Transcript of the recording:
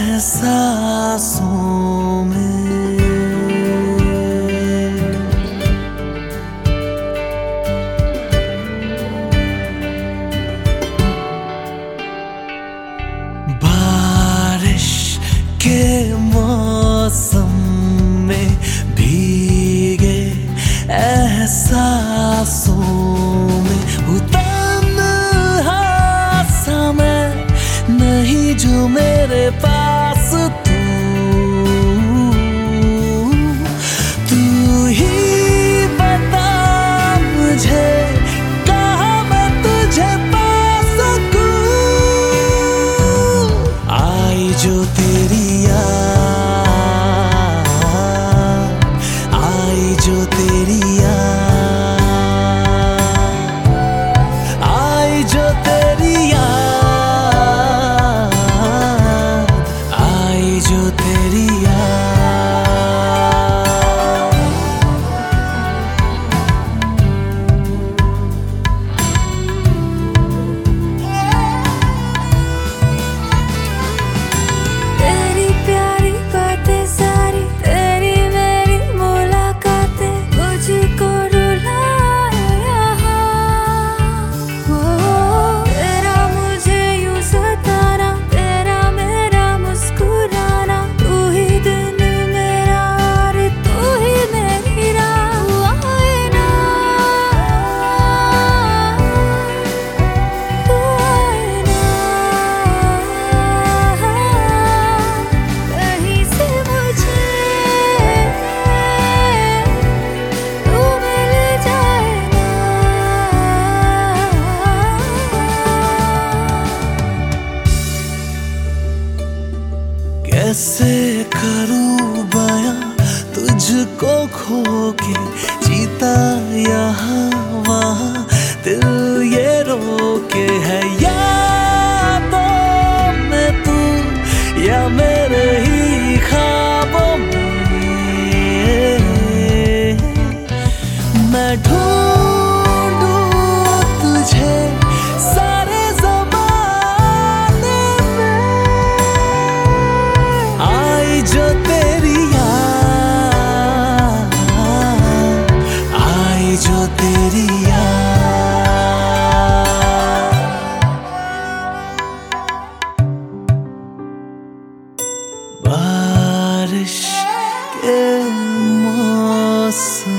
एहसासों में। बारिश के मौसम में भीगे एहसासों में तन्हा सा मैं नहीं जो मेरे पास तू ही बता मुझे कहाँ मैं तुझे पा सकूं। आई जो तेरी याद, आई जो तेरी याद, आई जो तेरी याद, आई जो तेरी याद। तेरी प्यारी बातें सारी, तेरी मेरी मुलाकातें मुझको रुलाए यहाँ। तेरा मुझे यूं सताना, तेरा मेरा मुस्कुराना, तू ही दिन मेरा और तू ही मेरी रात। तू आए ना, तू आए ना, कहीं से मुझे तू मिल जाए ना। कैसे करूं बयां तुझको खो के, जीता यहाँ वहाँ दिल ये रोके है। यादों में तू या मेरे ही ख्वाबों में मैं ढूंढूं तुझे सारे ज़माने में। आई जो तेरी याद, आई जो तेरी याद। बारिश के मौसम